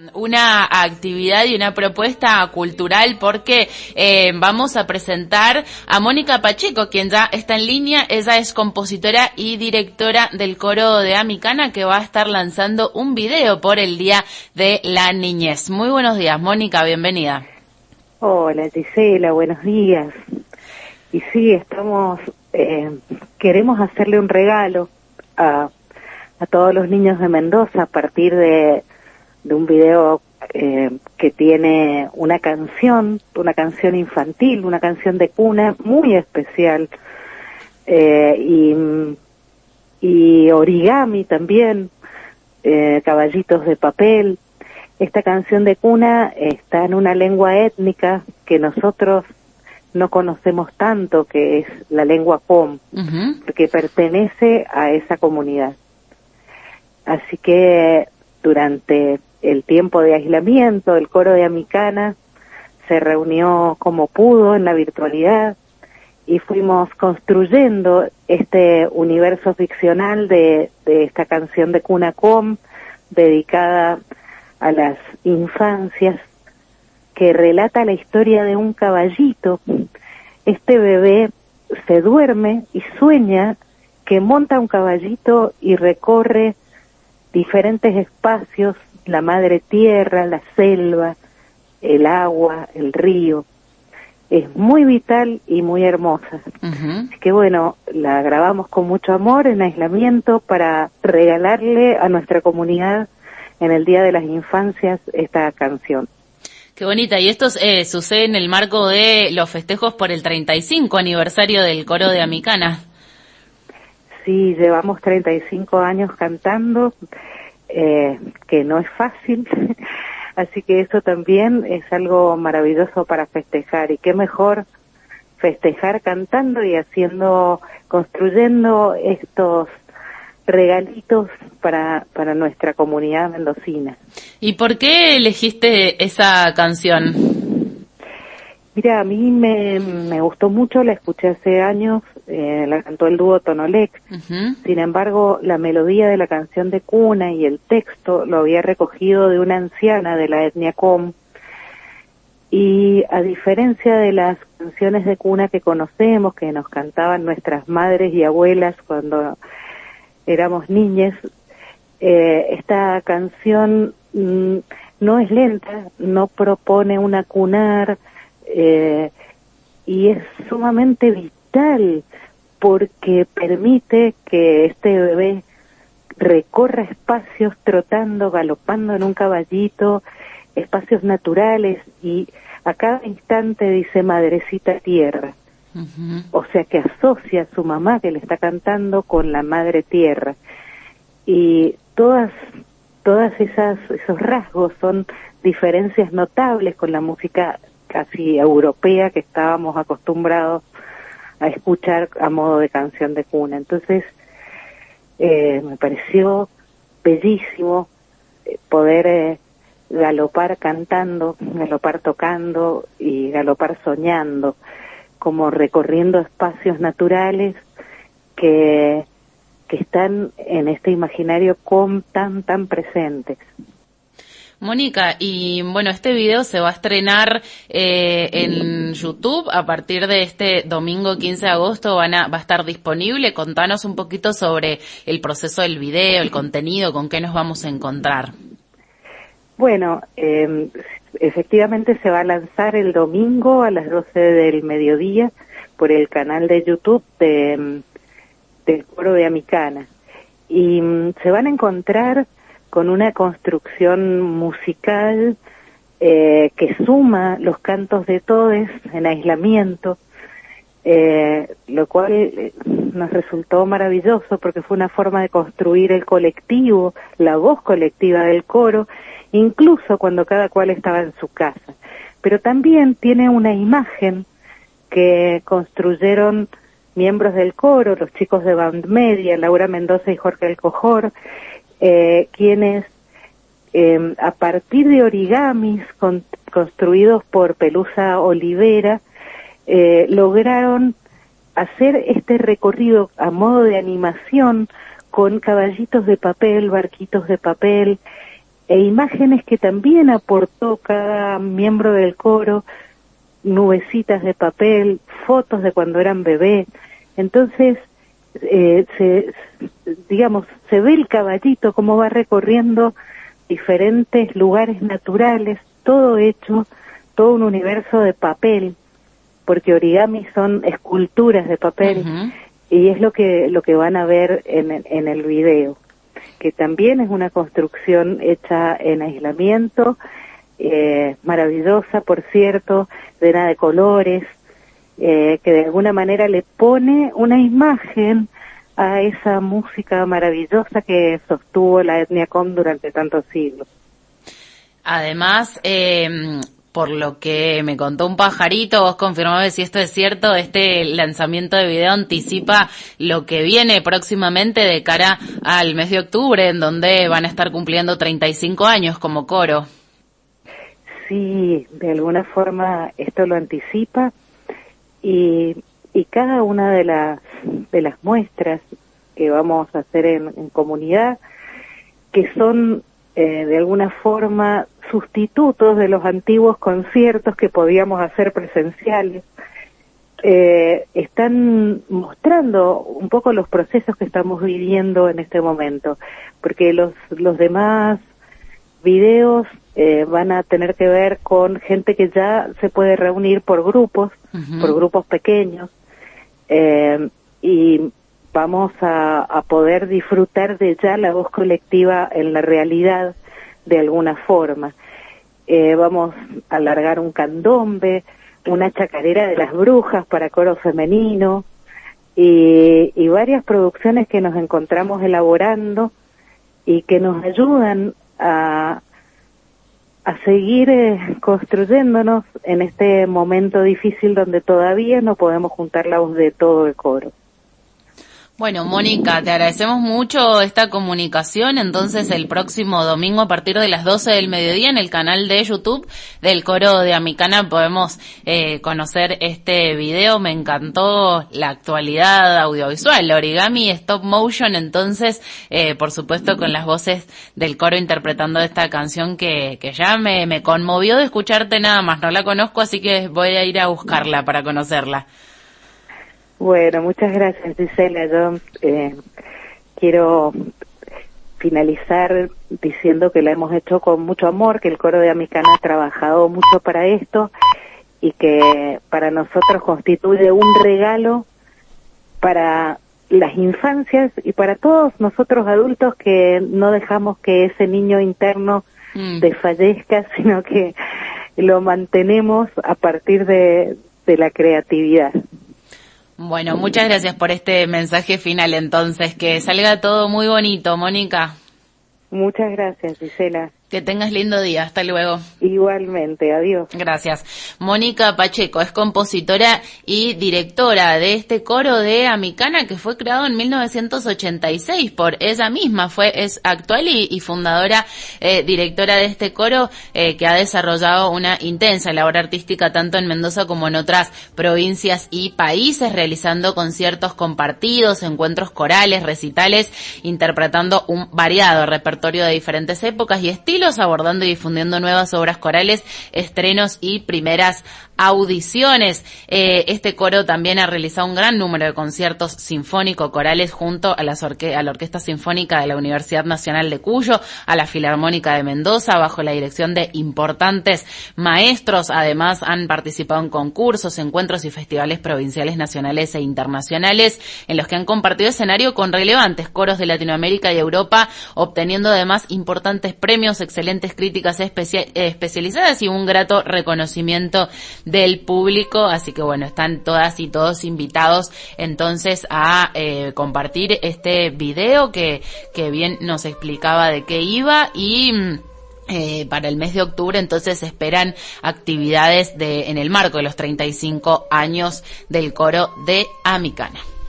una actividad y una propuesta cultural porque vamos a presentar a Mónica Pacheco, quien ya está en línea. Ella es compositora y directora del coro de Amicana, que va a estar lanzando un video por el Día de la Niñez. Muy buenos días, Mónica, bienvenida. Hola Gisela, buenos días. Y sí, queremos hacerle un regalo a todos los niños de Mendoza a partir de un video que tiene una canción infantil, una canción de cuna muy especial, y origami también, caballitos de papel. Esta canción de cuna está en una lengua étnica que nosotros no conocemos tanto, que es la lengua com, porque pertenece a esa comunidad. Así que durante el tiempo de aislamiento, el coro de Amicana se reunió como pudo en la virtualidad y fuimos construyendo este universo ficcional de esta canción de cuna com, dedicada a las infancias, que relata la historia de un caballito. Este bebé se duerme y sueña que monta un caballito y recorre diferentes espacios, la madre tierra, la selva, el agua, el río. Es muy vital y muy hermosa. Así que bueno, la grabamos con mucho amor en aislamiento para regalarle a nuestra comunidad en el Día de las Infancias esta canción. Qué bonita. Y esto sucede en el marco de los festejos por el 35 aniversario del coro de Amicana. Sí, llevamos 35 años cantando, que no es fácil, así que eso también es algo maravilloso para festejar. Y qué mejor festejar cantando y construyendo estos regalitos para nuestra comunidad mendocina. ¿Y por qué elegiste esa canción? Mira, a mí me gustó mucho, la escuché hace años, la cantó el dúo Tonolec. Sin embargo, la melodía de la canción de cuna y el texto lo había recogido de una anciana de la etnia com. Y a diferencia de las canciones de cuna que conocemos, que nos cantaban nuestras madres y abuelas cuando éramos niñas, esta canción no es lenta, no propone un acunar, y es sumamente vital porque permite que este bebé recorra espacios trotando, galopando en un caballito, espacios naturales, y a cada instante dice madrecita tierra. O sea que asocia a su mamá que le está cantando con la madre tierra. Y todos esos rasgos son diferencias notables con la música casi europea que estábamos acostumbrados a escuchar a modo de canción de cuna. Entonces, me pareció bellísimo poder galopar cantando, galopar tocando y galopar soñando, como recorriendo espacios naturales que están en este imaginario tan presentes. Mónica, y bueno, este video se va a estrenar en YouTube a partir de este domingo 15 de agosto, va a estar disponible. Contanos un poquito sobre el proceso del video, el contenido, con qué nos vamos a encontrar. Bueno, efectivamente se va a lanzar el domingo a las 12 del mediodía por el canal de YouTube del coro de Amicana. Y se van a encontrar con una construcción musical que suma los cantos de todes en aislamiento, lo cual nos resultó maravilloso porque fue una forma de construir el colectivo, la voz colectiva del coro, incluso cuando cada cual estaba en su casa. Pero también tiene una imagen que construyeron miembros del coro, los chicos de Band Media, Laura Mendoza y Jorge Alcojor, quienes a partir de origamis construidos por Pelusa Olivera, lograron hacer este recorrido a modo de animación con caballitos de papel, barquitos de papel, e imágenes que también aportó cada miembro del coro, nubecitas de papel, fotos de cuando eran bebés. Entonces, se ve el caballito como va recorriendo diferentes lugares naturales, todo hecho, todo un universo de papel, porque origami son esculturas de papel, y es lo que van a ver en el video, que también es una construcción hecha en aislamiento, maravillosa, por cierto, llena de colores, que de alguna manera le pone una imagen a esa música maravillosa que sostuvo la etnia com durante tantos siglos. Además, por lo que me contó un pajarito, vos confirmame si esto es cierto, este lanzamiento de video anticipa lo que viene próximamente de cara al mes de octubre, en donde van a estar cumpliendo 35 años como coro. Sí, de alguna forma esto lo anticipa, y cada una de las muestras que vamos a hacer en comunidad, que son de alguna forma sustitutos de los antiguos conciertos que podíamos hacer presenciales, están mostrando un poco los procesos que estamos viviendo en este momento, porque los demás videos van a tener que ver con gente que ya se puede reunir por grupos pequeños, y vamos a poder disfrutar de ya la voz colectiva en la realidad de alguna forma. Vamos a alargar un candombe, una chacarera de las brujas para coro femenino, y varias producciones que nos encontramos elaborando y que nos ayudan a seguir construyéndonos en este momento difícil donde todavía no podemos juntar la voz de todo el coro. Bueno, Mónica, te agradecemos mucho esta comunicación. Entonces, el próximo domingo a partir de las 12 del mediodía en el canal de YouTube del Coro de Amicana podemos conocer este video. Me encantó la actualidad audiovisual, origami, stop motion, entonces, por supuesto, con las voces del coro interpretando esta canción que ya me conmovió de escucharte nada más. No la conozco, así que voy a ir a buscarla para conocerla. Bueno, muchas gracias, Gisela. Yo quiero finalizar diciendo que la hemos hecho con mucho amor, que el Coro de Amicana ha trabajado mucho para esto y que para nosotros constituye un regalo para las infancias y para todos nosotros adultos, que no dejamos que ese niño interno desfallezca, sino que lo mantenemos a partir de la creatividad. Bueno, muchas gracias por este mensaje final entonces, que salga todo muy bonito, Mónica. Muchas gracias, Gisela. Que tengas lindo día, hasta luego. Igualmente, adiós. Gracias. Mónica Pacheco es compositora y directora de este coro de Amicana que fue creado en 1986 por ella misma, es actual y fundadora, directora de este coro que ha desarrollado una intensa labor artística tanto en Mendoza como en otras provincias y países, realizando conciertos compartidos, encuentros corales, recitales, interpretando un variado repertorio de diferentes épocas y estilos, abordando y difundiendo nuevas obras corales, estrenos y primeras audiciones. Este coro también ha realizado un gran número de conciertos sinfónico-corales junto a la Orquesta Sinfónica de la Universidad Nacional de Cuyo, a la Filarmónica de Mendoza, bajo la dirección de importantes maestros. Además, han participado en concursos, encuentros y festivales provinciales, nacionales e internacionales, en los que han compartido escenario con relevantes coros de Latinoamérica y Europa, obteniendo además importantes premios, excelentes críticas especializadas y un grato reconocimiento del público. Así que bueno, están todas y todos invitados entonces a compartir este video que bien nos explicaba de qué iba, y para el mes de octubre entonces esperan actividades en el marco de los 35 años del coro de Amicana.